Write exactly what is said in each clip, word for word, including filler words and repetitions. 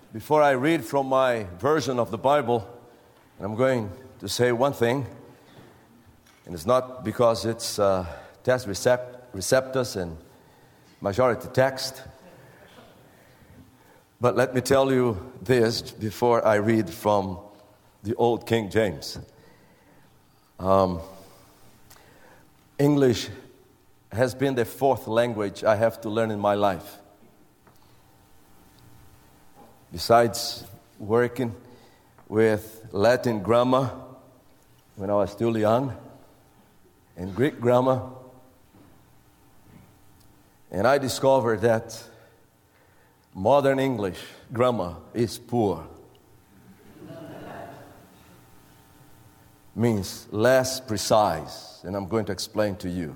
Before I read from my version of the Bible, I'm going to say one thing, and it's not because it's uh, test recept- receptus and majority text, but let me tell you this before I read from the old King James. Um, English has been the fourth language I have to learn in my life. Besides working with Latin grammar when I was still young, and Greek grammar, and I discovered that modern English grammar is poor. Means less precise, and I'm going to explain to you.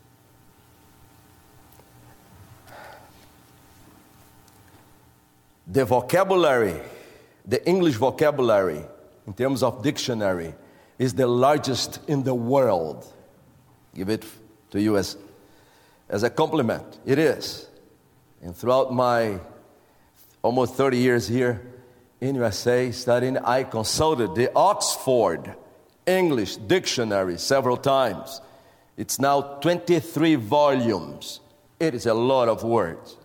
The vocabulary, the English vocabulary, in terms of dictionary, is the largest in the world. Give it to you as, as a compliment. It is. And throughout my almost thirty years here in U S A studying, I consulted the Oxford English Dictionary several times. It's now twenty-three volumes. It is a lot of words.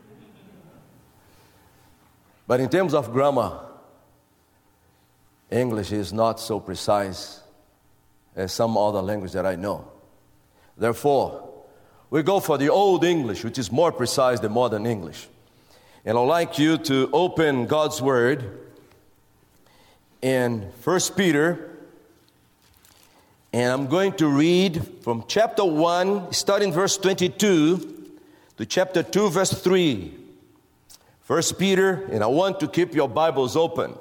But in terms of grammar, English is not so precise as some other language that I know. Therefore, we go for the Old English, which is more precise than modern English. And I'd like you to open God's Word in First Peter, and I'm going to read from chapter one, starting verse twenty-two, to chapter two, verse three. First Peter, and I want to keep your Bibles open.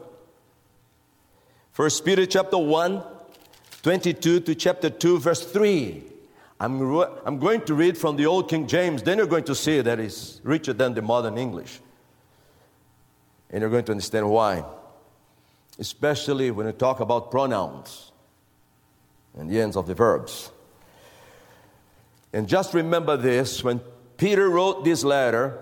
First Peter chapter one, twenty-two to chapter two, verse three. I'm, I'm going to read from the Old King James. Then you're going to see that it's richer than the modern English. And you're going to understand why. Especially when you talk about pronouns and the ends of the verbs. And just remember this, when Peter wrote this letter,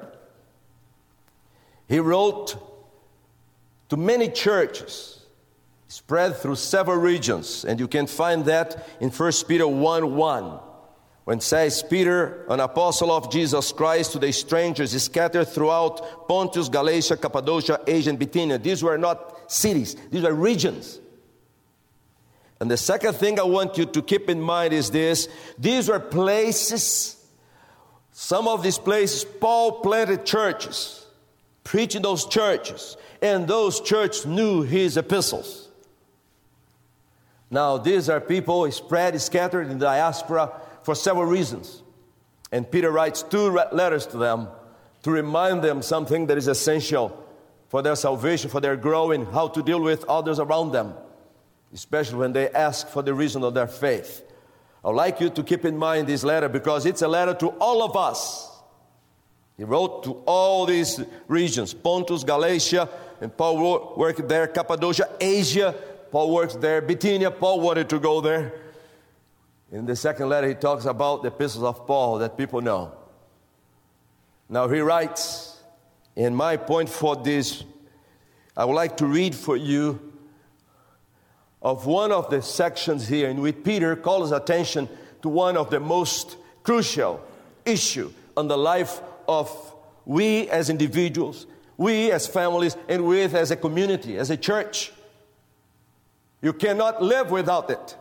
he wrote to many churches spread through several regions. And you can find that in First Peter one one. When it says, Peter, an apostle of Jesus Christ, to the strangers scattered throughout Pontus, Galatia, Cappadocia, Asia, and Bithynia. These were not cities. These were regions. And the second thing I want you to keep in mind is this. These were places. Some of these places, Paul planted churches. Preaching those churches, and those churches knew his epistles. Now, these are people spread, scattered in the diaspora for several reasons. And Peter writes two letters to them to remind them something that is essential for their salvation, for their growing, how to deal with others around them, especially when they ask for the reason of their faith. I'd like you to keep in mind this letter because it's a letter to all of us. He wrote to all these regions, Pontus, Galatia, and Paul worked there, Cappadocia, Asia, Paul worked there, Bithynia, Paul wanted to go there. In the second letter, he talks about the epistles of Paul that people know. Now he writes, and my point for this, I would like to read for you of one of the sections here in which Peter calls attention to one of the most crucial issues on the life of we as individuals, we as families, and we as a community, as a church. You cannot live without it.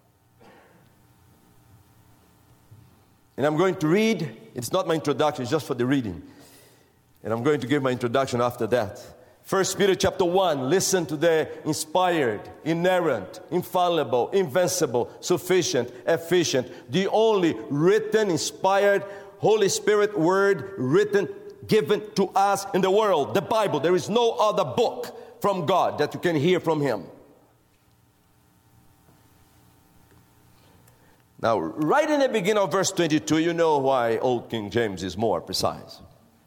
And I'm going to read, it's not my introduction, it's just for the reading. And I'm going to give my introduction after that. First Peter chapter one, listen to the inspired, inerrant, infallible, invincible, sufficient, efficient, the only written, inspired, Holy Spirit word written, given to us in the world, the Bible. There is no other book from God that you can hear from Him. Now, right in the beginning of verse twenty-two, you know why Old King James is more precise.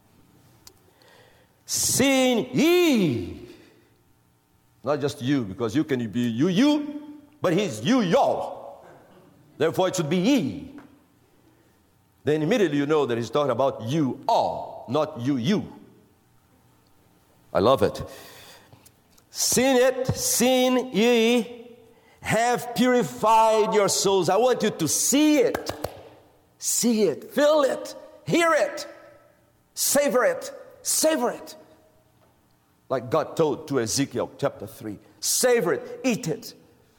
Seeing ye, not just you, because you can be you, you, but he's you, y'all. Therefore, it should be ye. Then immediately you know that he's talking about you all, not you, you. I love it. Seeing it, seeing ye have purified your souls. I want you to see it. See it, feel it, hear it, savor it, savor it. Like God told to Ezekiel chapter three. Savor it, eat it.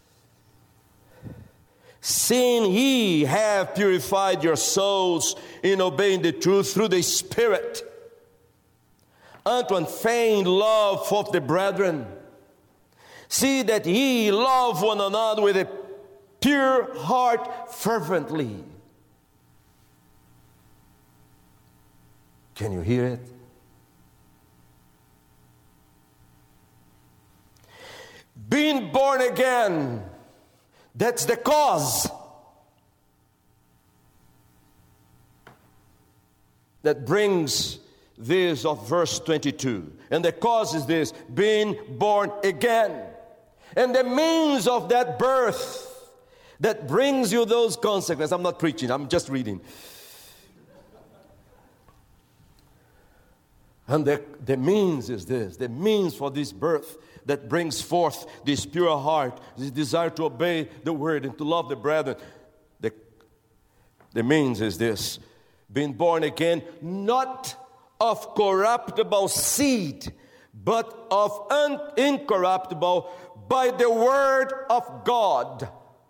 Seeing ye have purified your souls in obeying the truth through the Spirit, unto unfeigned love of the brethren. See that ye love one another with a pure heart fervently. Can you hear it? Being born again, that's the cause that brings this of verse twenty-two. And the cause is this, being born again. And the means of that birth that brings you those consequences. I'm not preaching, I'm just reading. And the, the means is this, the means for this birth that brings forth this pure heart, this desire to obey the word and to love the brethren. The, the means is this, being born again, not of corruptible seed, but of un- incorruptible by the word of God.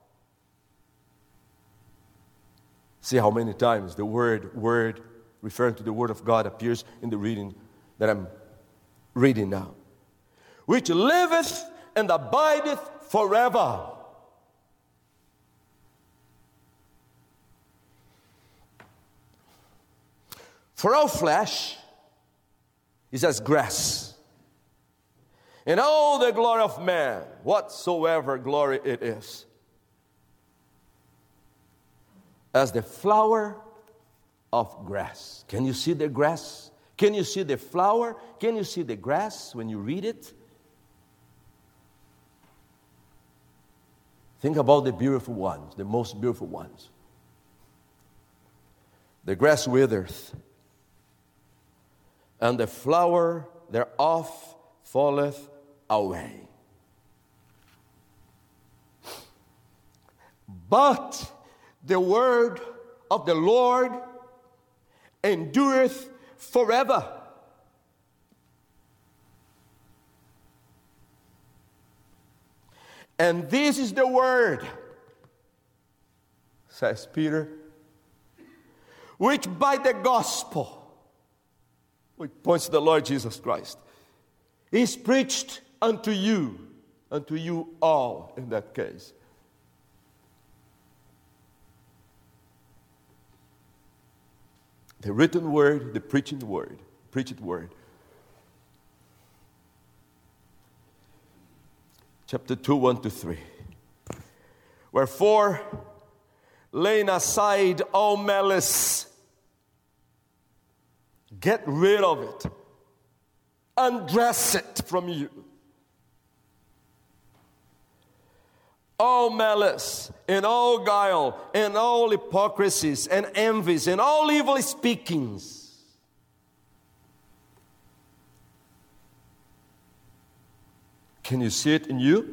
See how many times the word, word, referring to the word of God appears in the reading that I'm reading now. Which liveth and abideth forever. For all flesh is as grass, and all the glory of man, whatsoever glory it is, as the flower of grass. Can you see the grass? Can you see the flower? Can you see the grass when you read it? Think about the beautiful ones, the most beautiful ones. The grass withereth, and the flower thereof falleth away. But the word of the Lord endureth forever. And this is the word, says Peter, which by the gospel, which points to the Lord Jesus Christ, is preached unto you, unto you all in that case. The written word, the preaching word, preached word. Chapter two, one to three. Wherefore, laying aside all malice, get rid of it, undress it from you. All malice, and all guile, and all hypocrisies, and envies, and all evil speakings. Can you see it in you?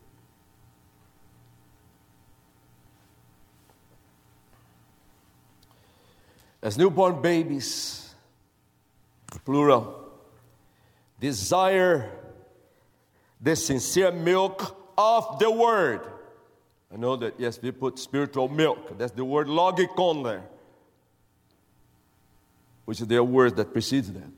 As newborn babies, plural, desire the sincere milk of the word. I know that, yes, we put spiritual milk. That's the word logikon there, which is the word that precedes that.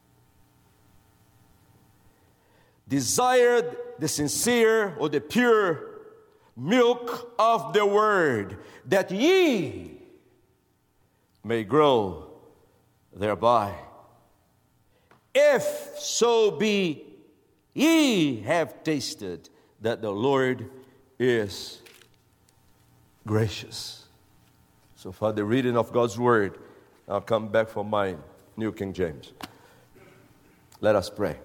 Desire the sincere or the pure milk of the word, that ye may grow thereby. If so be ye have tasted that the Lord is gracious. So for the reading of God's word, I'll come back for my New King James. Let us pray.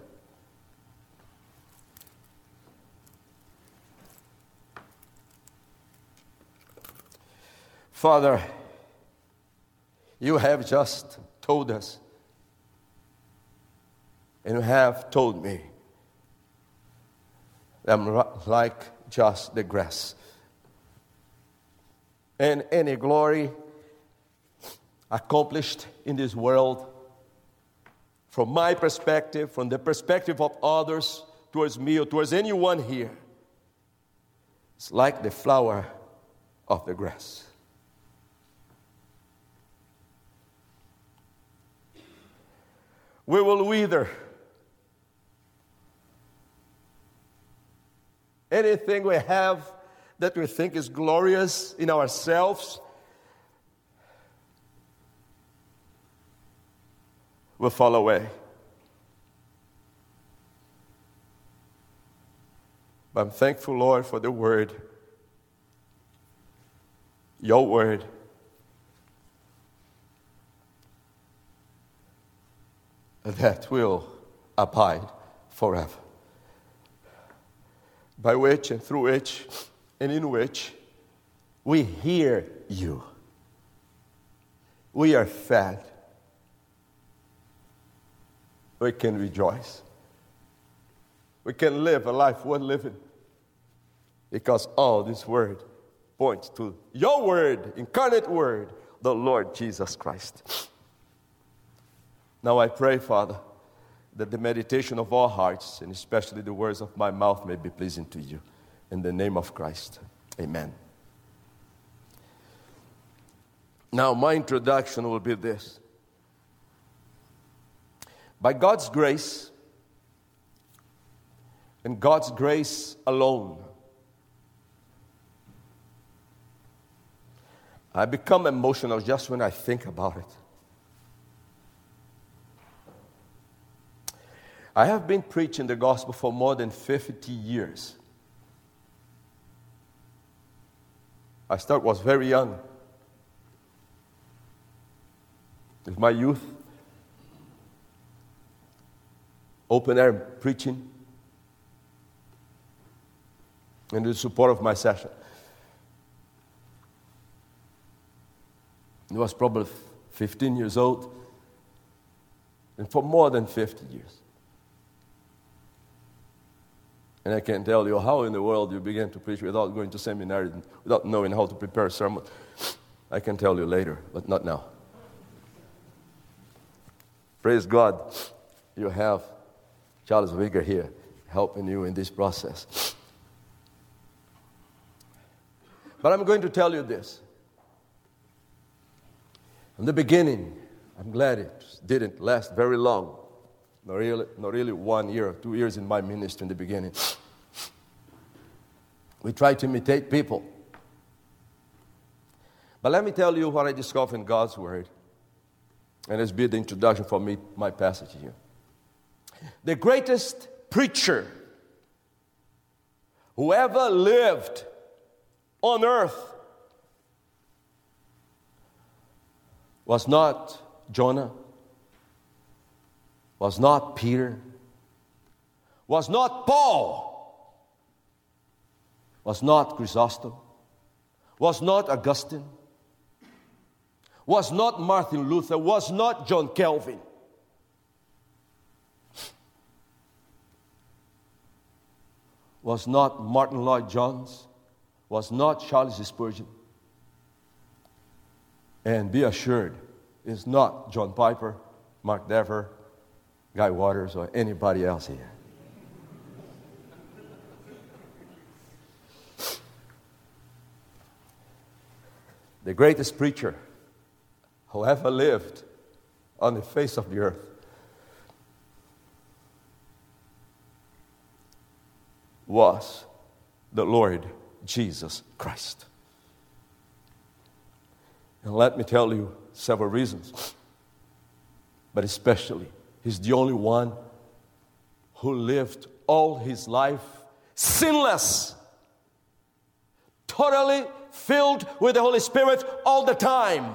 Father, you have just told us and you have told me that I'm like just the grass. And any glory accomplished in this world, from my perspective, from the perspective of others, towards me or towards anyone here, it's like the flower of the grass. We will wither. Anything we have that we think is glorious in ourselves will fall away. But I'm thankful, Lord, for the word, your word, that will abide forever, by which and through which and in which we hear you. We are fed. We can rejoice. We can live a life worth living, because all this word points to your word, incarnate word, the Lord Jesus Christ. Now I pray, Father, that the meditation of our hearts, and especially the words of my mouth, may be pleasing to you. In the name of Christ, amen. Now my introduction will be this. By God's grace, and God's grace alone, I become emotional just when I think about it. I have been preaching the gospel for more than fifty years. I started, was very young. In my youth, open air preaching, and the support of my session. I was probably fifteen years old, and for more than fifty years. And I can tell you how in the world you began to preach without going to seminary, without knowing how to prepare a sermon. I can tell you later, but not now. Praise God, you have Charles Wigger here helping you in this process. But I'm going to tell you this. In the beginning, I'm glad it didn't last very long. Not really, not really one year or two years in my ministry in the beginning. We try to imitate people. But let me tell you what I discovered in God's Word. And this be the introduction for me, my passage here. The greatest preacher who ever lived on earth was not Jonah, was not Peter, was not Paul, was not Chrysostom, was not Augustine, was not Martin Luther, was not John Calvin. Was not Martin Lloyd Jones, was not Charles Spurgeon. And be assured, it's not John Piper, Mark Dever, Guy Waters, or anybody else here. The greatest preacher who ever lived on the face of the earth was the Lord Jesus Christ. And let me tell you several reasons. But especially, he's the only one who lived all his life sinless, totally filled with the Holy Spirit all the time,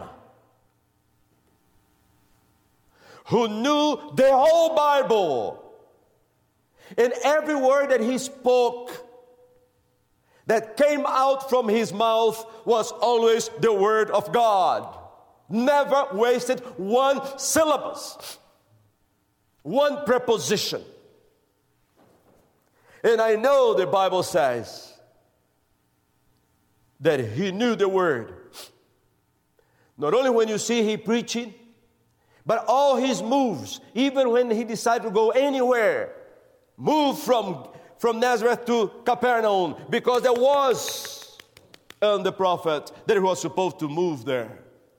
who knew the whole Bible, and every word that he spoke that came out from his mouth was always the word of God. Never wasted one syllabus. One preposition. And I know the Bible says that he knew the word. Not only when you see he preaching, but all his moves, even when he decided to go anywhere, move from, from Nazareth to Capernaum, because there was um, the prophet that he was supposed to move there.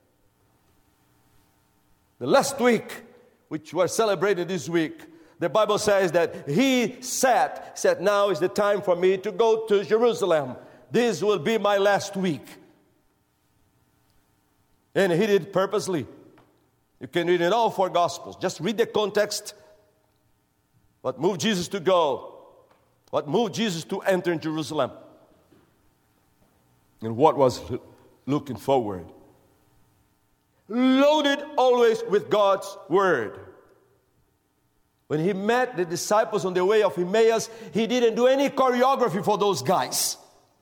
The last week, which we're celebrating this week, the Bible says that he said, said, now is the time for me to go to Jerusalem. This will be my last week. And he did it purposely. You can read in all four Gospels. Just read the context. What moved Jesus to go? What moved Jesus to enter in Jerusalem? And what was looking forward? Loaded always with God's word. When he met the disciples on the way of Emmaus, he didn't do any choreography for those guys.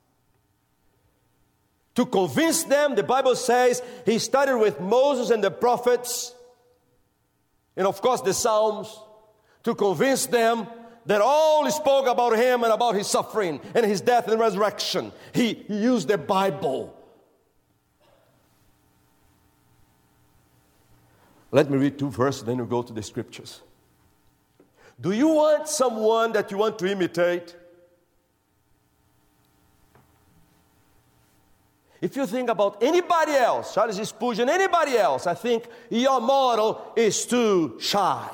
To convince them, the Bible says, he started with Moses and the prophets, and of course the Psalms, to convince them that all spoke about him and about his suffering and his death and resurrection. He, he used the Bible. Let me read two verses, then we'll go to the scriptures. Do you want someone that you want to imitate? If you think about anybody else, Charles Spurgeon, anybody else, I think your model is too shy.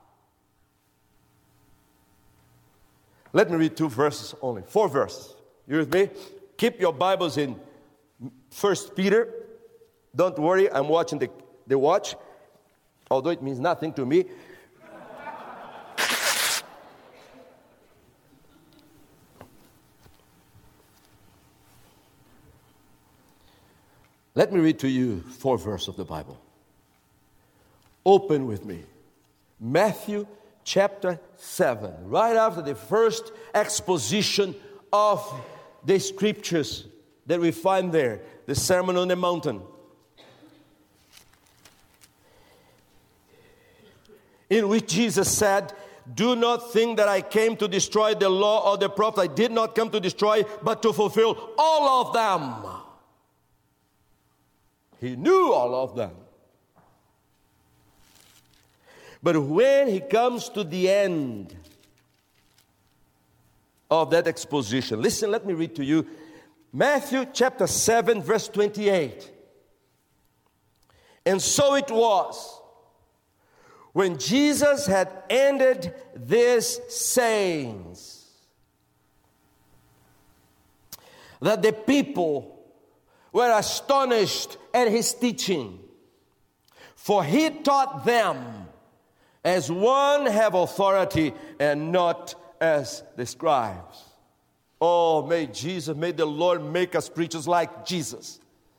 Let me read two verses only, four verses. You with me? Keep your Bibles in First Peter. Don't worry, I'm watching the, the watch, although it means nothing to me. Let me read to you four verses of the Bible. Open with me. Matthew chapter seven. Right after the first exposition of the scriptures that we find there. The Sermon on the Mountain. In which Jesus said, do not think that I came to destroy the law or the prophets. I did not come to destroy, but to fulfill all of them. He knew all of them. But when he comes to the end of that exposition, listen, let me read to you Matthew chapter seven, verse twenty-eight. And so it was, when Jesus had ended these sayings, that the people were astonished at his teaching, for he taught them as one have authority and not as the scribes. Oh, may Jesus, may the Lord make us preachers like Jesus.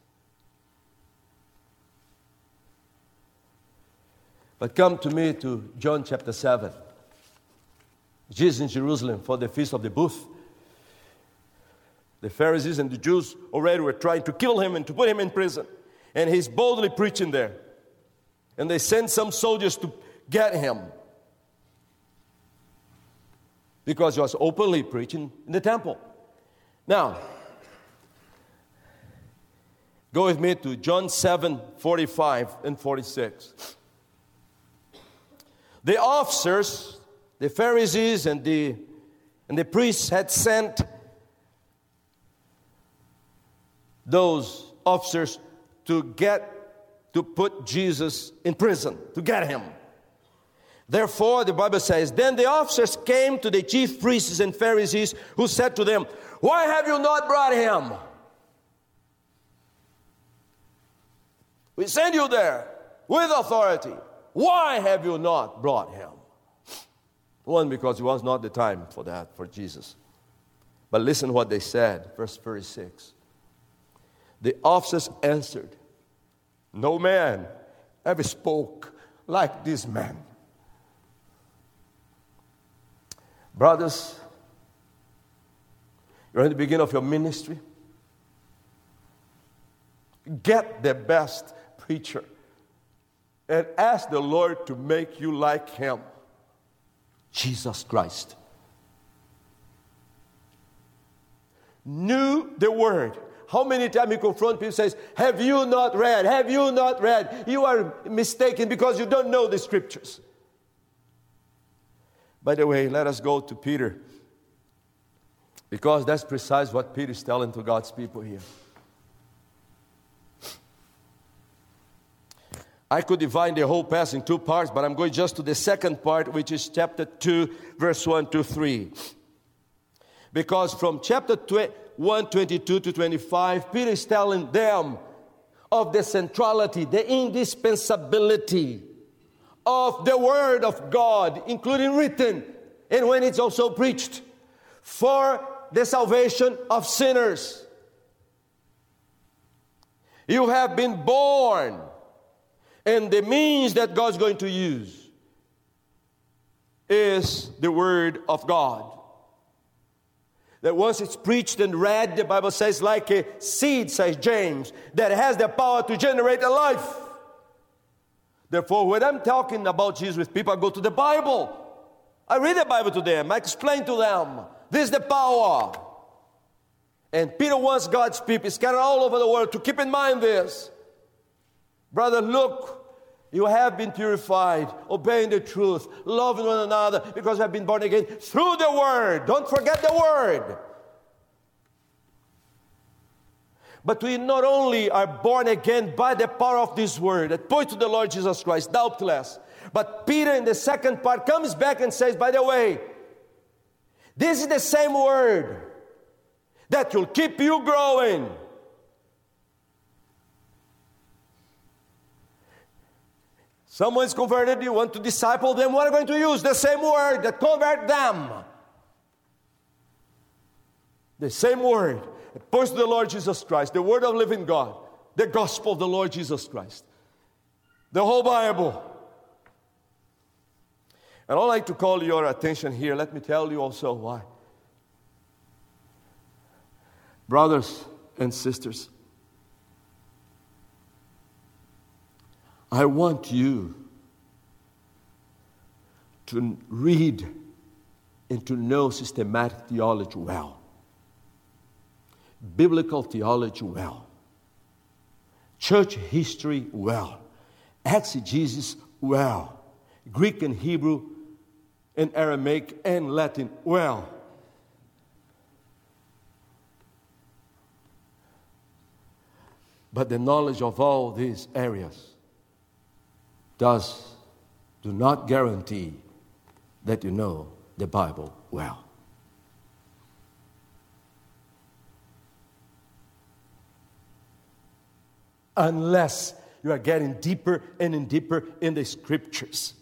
But come to me to John chapter seven. Jesus in Jerusalem for the Feast of the Booth. The Pharisees and the Jews already were trying to kill him and to put him in prison. And he's boldly preaching there. And they sent some soldiers to get him. Because he was openly preaching in the temple. Now, go with me to John seven, forty-five and forty-six. The officers, the Pharisees and the, and the priests had sent those officers to get, to put Jesus in prison, to get him. Therefore, the Bible says, then the officers came to the chief priests and Pharisees, who said to them, why have you not brought him? We send you there with authority. Why have you not brought him? One, because it was not the time for that, for Jesus. But listen what they said, verse thirty-six. The officers answered, no man ever spoke like this man. Brothers, you're in the beginning of your ministry. Get the best preacher and ask the Lord to make you like him. Jesus Christ. Knew the Word. How many times you confront people and says, have you not read? Have you not read? You are mistaken because you don't know the Scriptures. By the way, let us go to Peter, because that's precisely what Peter is telling to God's people here. I could divide the whole passage in two parts, but I'm going just to the second part, which is chapter two, verse one to three. Because from chapter one, twenty-two to twenty-five, Peter is telling them of the centrality, the indispensability of the Word of God, including written, and when it's also preached, for the salvation of sinners. You have been born, and the means that God's going to use is the Word of God. That once it's preached and read, the Bible says, like a seed, says James, that has the power to generate a life. Therefore, when I'm talking about Jesus with people, I go to the Bible. I read the Bible to them. I explain to them. This is the power. And Peter wants God's people scattered all over the world to keep in mind this. Brother, look, you have been purified, obeying the truth, loving one another, because you have been born again through the Word. Don't forget the Word. But we not only are born again by the power of this Word that points to the Lord Jesus Christ, doubtless, but Peter in the second part comes back and says, by the way, this is the same Word that will keep you growing. Someone is converted, you want to disciple them, what are you going to use? The same Word that convert them. The same Word that points to the Lord Jesus Christ, the Word of living God, the gospel of the Lord Jesus Christ, the whole Bible. And I'd like to call your attention here. Let me tell you also why. Brothers and sisters, I want you to read and to know systematic theology well, biblical theology well, church history well, exegesis well, Greek and Hebrew and Aramaic and Latin well. But the knowledge of all these areas does do not guarantee that you know the Bible well. Unless you are getting deeper and deeper in the Scriptures.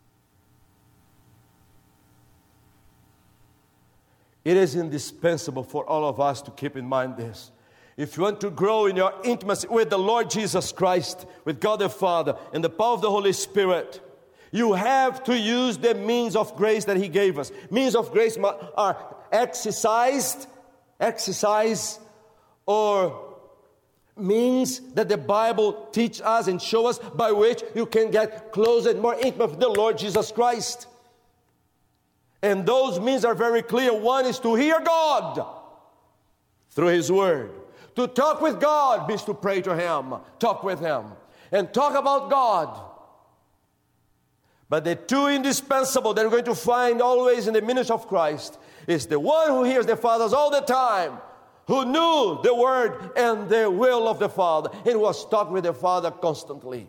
It is indispensable for all of us to keep in mind this. If you want to grow in your intimacy with the Lord Jesus Christ, with God the Father, and the power of the Holy Spirit, you have to use the means of grace that He gave us. Means of grace are exercised, exercise, or means that the Bible teaches us and shows us by which you can get closer and more intimate with the Lord Jesus Christ. And those means are very clear. One is to hear God through His Word. To talk with God means to pray to Him, talk with Him, and talk about God. But the two indispensable that we're going to find always in the ministry of Christ is the one who hears the Father all the time, who knew the Word and the will of the Father, and was talking with the Father constantly.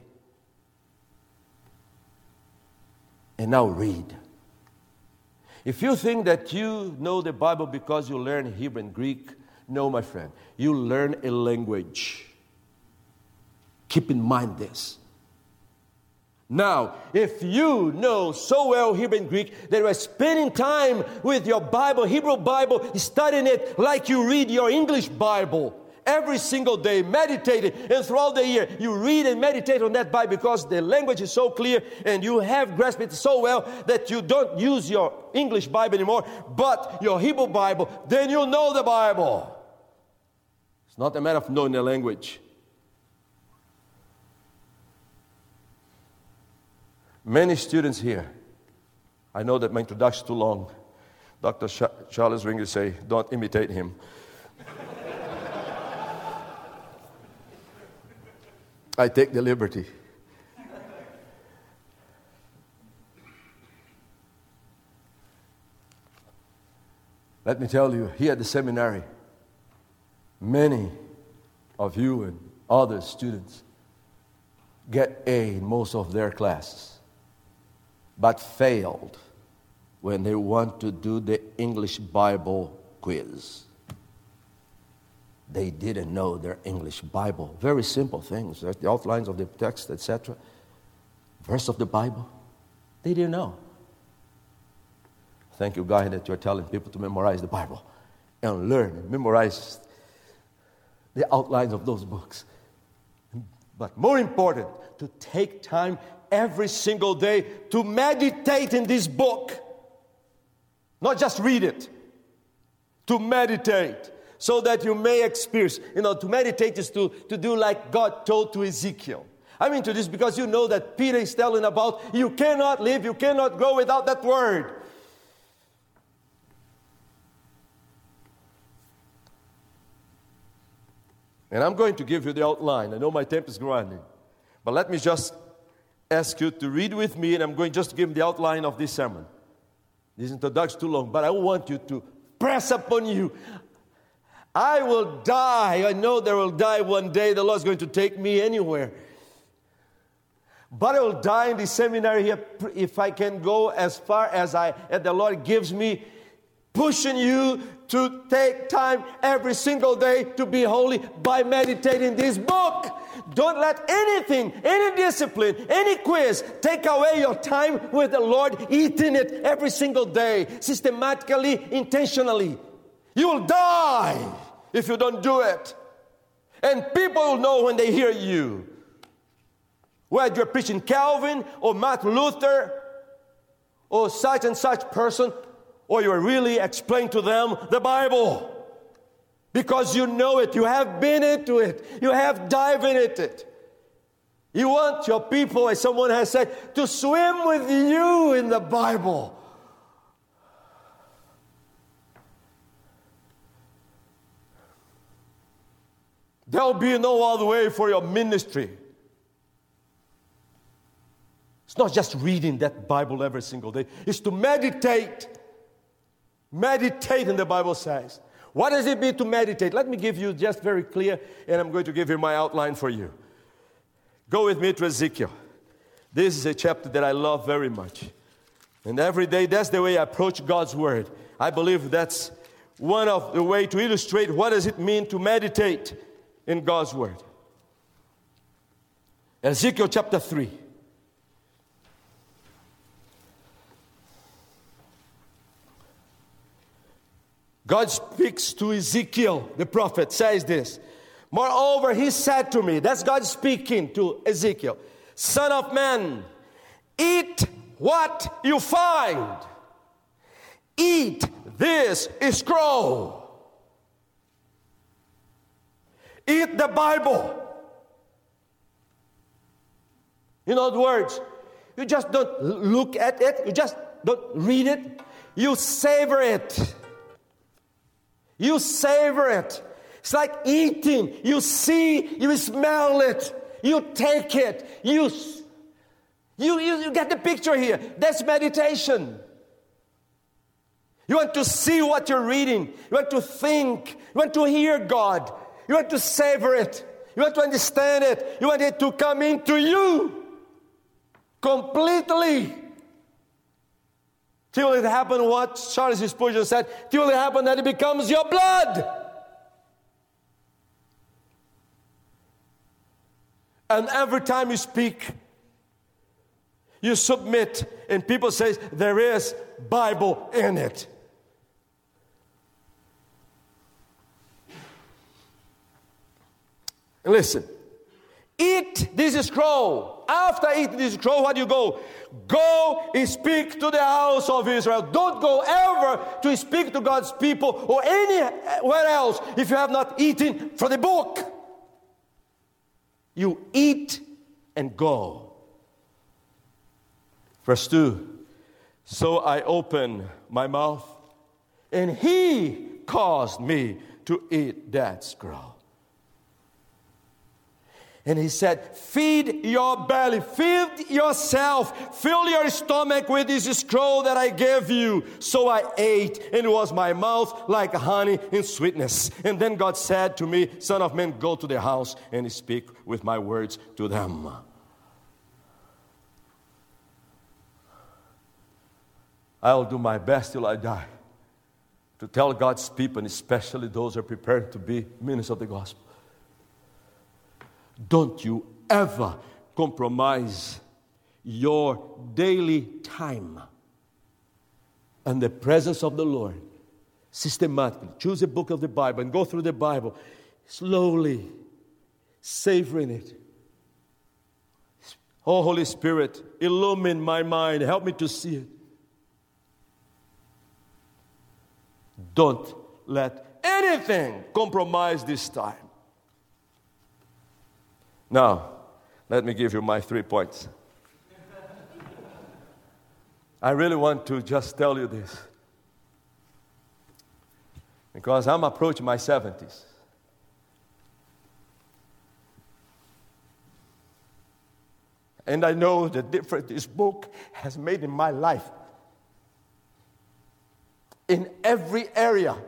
And now read. If you think that you know the Bible because you learn Hebrew and Greek, no, my friend, you learn a language. Keep in mind this. Now, if you know so well Hebrew and Greek that you are spending time with your Bible, Hebrew Bible, studying it like you read your English Bible every single day, meditating, and throughout the year you read and meditate on that Bible because the language is so clear and you have grasped it so well that you don't use your English Bible anymore, but your Hebrew Bible, then you know the Bible. It's not a matter of knowing the language. Many students here, I know that my introduction is too long. Doctor Sh- Charles Ringer say, don't imitate him. I take the liberty. Let me tell you, here at the seminary, many of you and other students get A in most of their classes, but failed when they want to do the English Bible quiz. They didn't know their English Bible. Very simple things, like the outlines of the text, et cetera. Verse of the Bible. They didn't know. Thank you, God, that you're telling people to memorize the Bible and learn and memorize the outlines of those books. But more important, to take time every single day to meditate in this book. Not just read it. To meditate. So that you may experience. You know, to meditate is to, to do like God told to Ezekiel. I'm into this because you know that Peter is telling about you cannot live, you cannot grow without that word. And I'm going to give you the outline. I know my temp is running. But let me just ask you to read with me, and I'm going just to give the outline of this sermon. This introduction is too long, but I want you to press upon you. I will die. I know there will die one day. The Lord's going to take me anywhere. But I will die in the seminary here if I can go as far as I, as the Lord gives me, pushing you to take time every single day to be holy by meditating this book. Don't let anything, any discipline, any quiz take away your time with the Lord, eating it every single day, systematically, intentionally. You will die if you don't do it. And people will know when they hear you. Whether you're preaching Calvin or Martin Luther or such and such person, or you're really explaining to them the Bible. Because you know it, you have been into it, you have dived into it. You want your people, as someone has said, to swim with you in the Bible. There'll be no other way for your ministry. It's not just reading that Bible every single day. It's to meditate. Meditate, and the Bible says. What does it mean to meditate? Let me give you just very clear, and I'm going to give you my outline for you. Go with me to Ezekiel. This is a chapter that I love very much. And every day, that's the way I approach God's Word. I believe that's one of the way to illustrate what does it mean to meditate in God's Word. Ezekiel chapter three. God speaks to Ezekiel, the prophet, says this. Moreover, he said to me, that's God speaking to Ezekiel, Son of man, eat what you find. Eat this scroll. Eat the Bible. In other words, you just don't look at it, you just don't read it, you savor it. You savor it. It's like eating. You see, you smell it. You take it. You, you, you, you get the picture here. That's meditation. You want to see what you're reading. You want to think. You want to hear God. You want to savor it. You want to understand it. You want it to come into you completely. Till it happened what Charles Spurgeon said, till it happened that it becomes your blood. And every time you speak, you submit, and people say, there is Bible in it. And listen, eat this scroll. After eating this scroll, where do you go? Go and speak to the house of Israel. Don't go ever to speak to God's people or anywhere else if you have not eaten from the book. You eat and go. Verse two. So I opened my mouth, and he caused me to eat that scroll. And he said, feed your belly, feed yourself, fill your stomach with this scroll that I gave you. So I ate, and it was my mouth like honey and sweetness. And then God said to me, Son of man, go to the house and speak with my words to them. I'll do my best till I die to tell God's people, and especially those who are prepared to be ministers of the gospel. Don't you ever compromise your daily time and the presence of the Lord systematically. Choose a book of the Bible and go through the Bible slowly, savoring it. Oh, Holy Spirit, illumine my mind. Help me to see it. Don't let anything compromise this time. Now, let me give you my three points. I really want to just tell you this, because I'm approaching my seventies. And I know the difference this book has made in my life. In every area.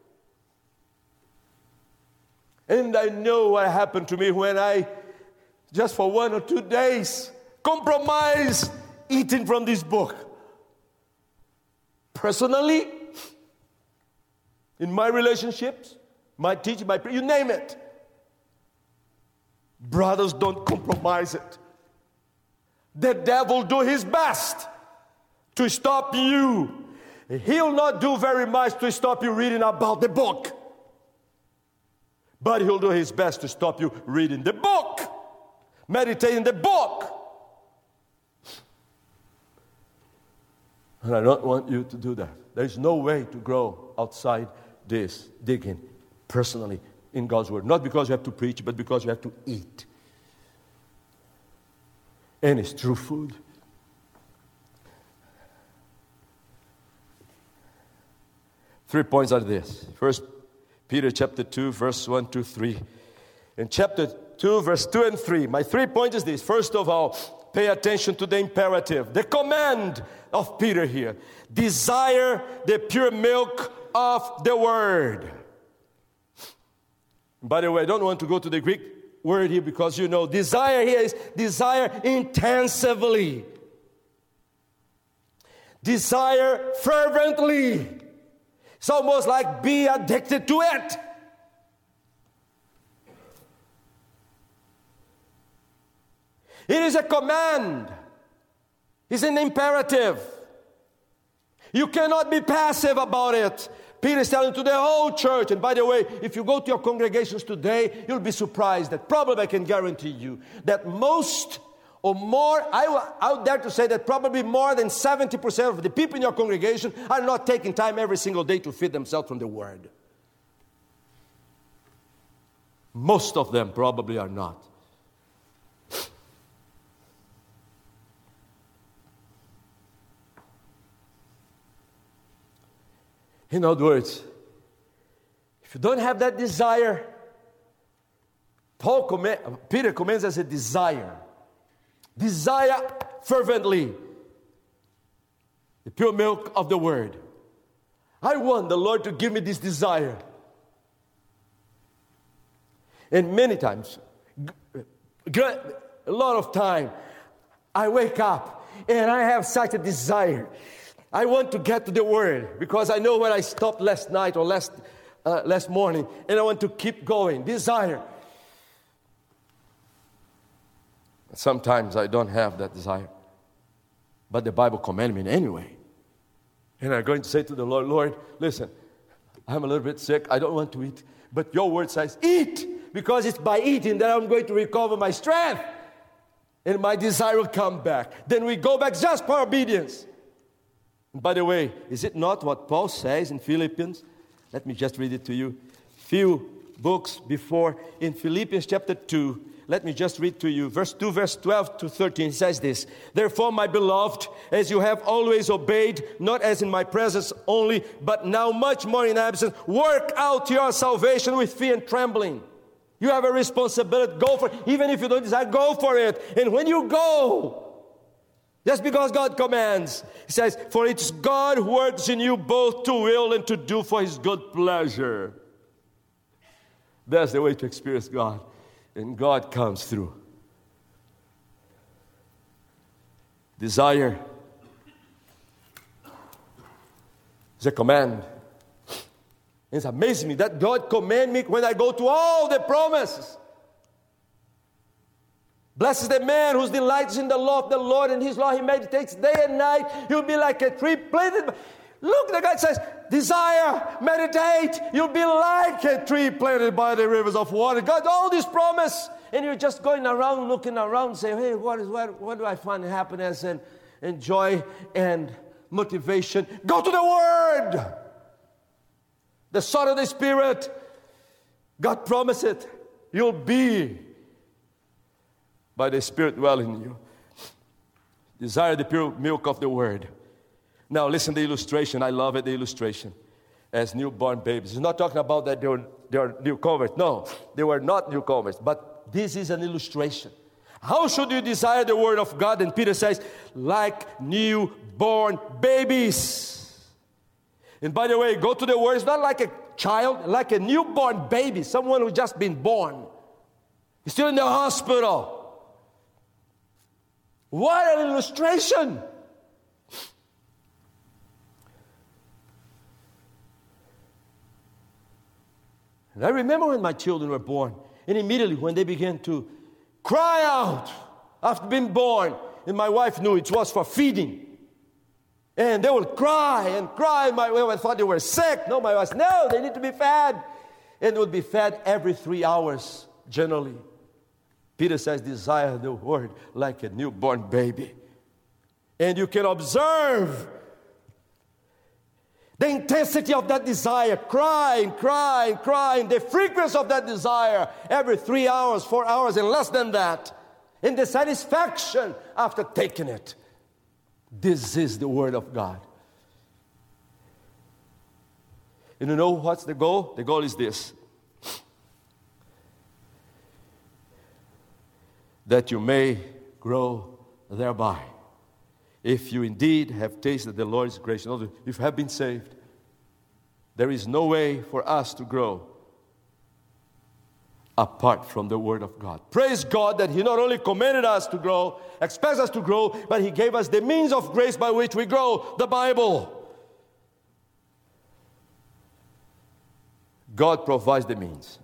And I know what happened to me when I, just for one or two days, compromised eating from this book. Personally, in my relationships, my teaching, my you name it. Brothers, don't compromise it. The devil do his best to stop you. He'll not do very much to stop you reading about the book. But he'll do his best to stop you reading the book, meditating the book. And I don't want you to do that. There's no way to grow outside this, digging personally in God's Word. Not because you have to preach, but because you have to eat. And it's true food. Three points are this. First, Peter chapter two, verse one, two, three. In chapter two, verse two and three, my three points is this. First of all, pay attention to the imperative, the command of Peter here. Desire the pure milk of the Word. By the way, I don't want to go to the Greek word here because you know, desire here is desire intensively. Desire fervently. It's almost like be addicted to it. It is a command. It's an imperative. You cannot be passive about it. Peter is telling to the whole church. And by the way, if you go to your congregations today, you'll be surprised that probably I can guarantee you that most or more, I, I would dare to say that probably more than seventy percent of the people in your congregation are not taking time every single day to feed themselves from the Word. Most of them probably are not. In other words, if you don't have that desire, Paul command, Peter commands as a desire. Desire fervently the pure milk of the Word. I want the Lord to give me this desire. And many times, a lot of time, I wake up and I have such a desire. I want to get to the Word because I know where I stopped last night or last, uh, last morning, and I want to keep going. Desire. Sometimes I don't have that desire. But the Bible commands me anyway. And I'm going to say to the Lord, Lord, listen, I'm a little bit sick. I don't want to eat. But your word says, eat. Because it's by eating that I'm going to recover my strength. And my desire will come back. Then we go back just for obedience. And by the way, is it not what Paul says in Philippians? Let me just read it to you. Few books before, in Philippians chapter two, Let me just read to you. Verse two, verse twelve to thirteen says this. Therefore, my beloved, as you have always obeyed, not as in my presence only, but now much more in absence, work out your salvation with fear and trembling. You have a responsibility. Go for it. Even if you don't desire, go for it. And when you go, just because God commands, He says, for it's God who works in you both to will and to do for His good pleasure. That's the way to experience God. And God comes through. Desire is a command. It's amazing me that God command me when I go to all the promises. Blessed is the man who delights in the law of the Lord, and His law He meditates day and night. He'll be like a tree planted. Look, the guy says, desire, meditate. You'll be like a tree planted by the rivers of water. God, all this promise. And you're just going around, looking around, saying, hey, what is what, what do I find happiness and, and joy and motivation? Go to the Word. The sword of the Spirit. God promised it. You'll be by the Spirit dwelling in you. Desire the pure milk of the Word. Now listen to the illustration. I love it, the illustration. As newborn babies. It's not talking about that they were, they were new converts. No, they were not new converts. But this is an illustration. How should you desire the Word of God? And Peter says, like newborn babies. And by the way, go to the Word. It's not like a child, like a newborn baby. Someone who's just been born. He's still in the hospital. What an illustration. And I remember when my children were born, and immediately when they began to cry out after being born, and my wife knew it was for feeding. And they would cry and cry. My wife thought they were sick. No, my wife said, no, they need to be fed. And they would be fed every three hours, generally. Peter says, desire the Word like a newborn baby. And you can observe the intensity of that desire, crying, crying, crying, the frequency of that desire every three hours, four hours, and less than that. And the satisfaction after taking it. This is the Word of God. And you know what's the goal? The goal is this. That you may grow thereby. If you indeed have tasted the Lord's grace. If you have been saved, there is no way for us to grow apart from the Word of God. Praise God that He not only commanded us to grow, expects us to grow, but He gave us the means of grace by which we grow, the Bible. God provides the means.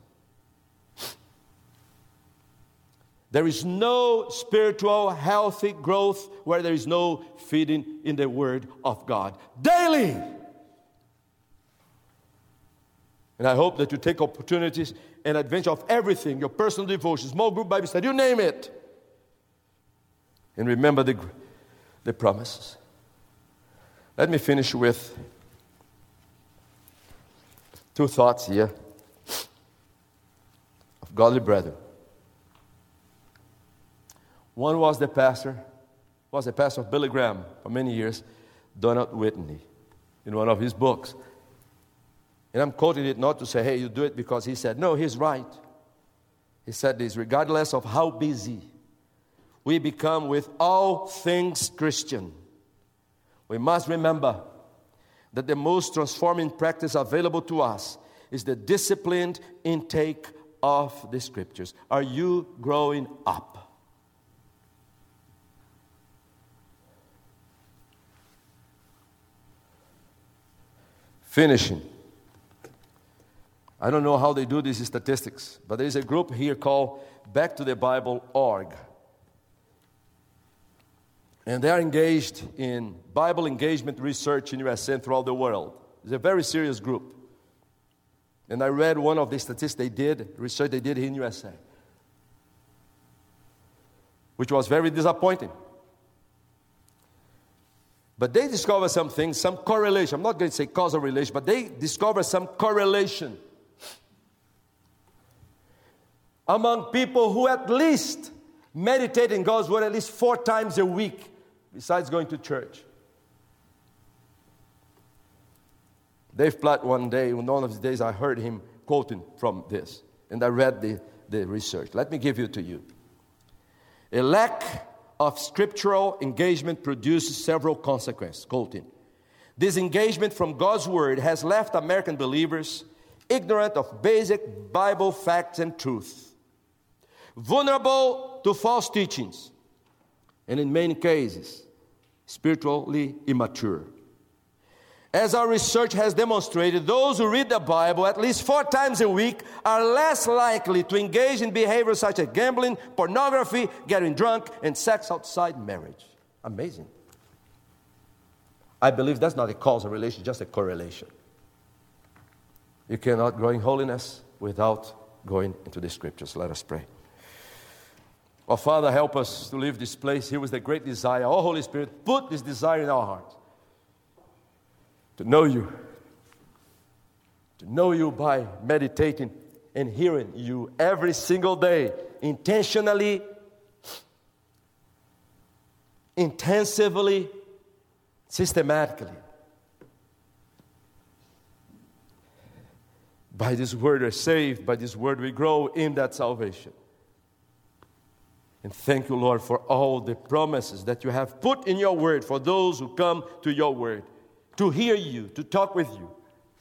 There is no spiritual, healthy growth where there is no feeding in the Word of God. Daily! And I hope that you take opportunities and adventure of everything, your personal devotion, small group Bible study, you name it. And remember the, the promises. Let me finish with two thoughts here of godly brethren. One was the pastor, was the pastor of Billy Graham for many years, Donald Whitney, in one of his books. And I'm quoting it not to say, hey, you do it because he said. No, he's right. He said this, regardless of how busy we become with all things Christian, we must remember that the most transforming practice available to us is the disciplined intake of the Scriptures. Are you growing up? Finishing. I don't know how they do these statistics, but there is a group here called back to the bible dot org. And they are engaged in Bible engagement research in U S A and throughout the world. It's a very serious group. And I read one of the statistics they did, research they did here in U S A, which was very disappointing. But they discovered some things, some correlation. I'm not going to say causal relation, but they discovered some correlation among people who at least meditate in God's Word at least four times a week, besides going to church. Dave Platt, one day, one of his days, I heard him quoting from this, and I read the, the research. Let me give it to you. A lack of scriptural engagement produces several consequences. Quoting. Disengagement from God's Word has left American believers ignorant of basic Bible facts and truth, vulnerable to false teachings, and in many cases, spiritually immature. As our research has demonstrated, those who read the Bible at least four times a week are less likely to engage in behaviors such as gambling, pornography, getting drunk, and sex outside marriage. Amazing. I believe that's not a causal relation, just a correlation. You cannot grow in holiness without going into the Scriptures. Let us pray. Oh, Father, help us to leave this place here with the great desire. Oh, Holy Spirit, put this desire in our hearts. To know you. To know you by meditating and hearing you every single day. Intentionally. Intensively. Systematically. By this word we're saved. By this word we grow in that salvation. And thank you, Lord, for all the promises that you have put in your word for those who come to your word, to hear you, to talk with you.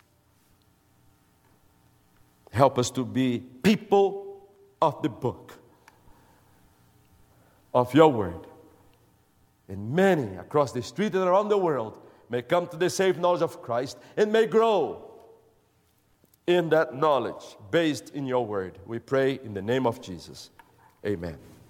Help us to be people of the book, of your word. And many across the street and around the world may come to the saved knowledge of Christ and may grow in that knowledge based in your word. We pray in the name of Jesus. Amen.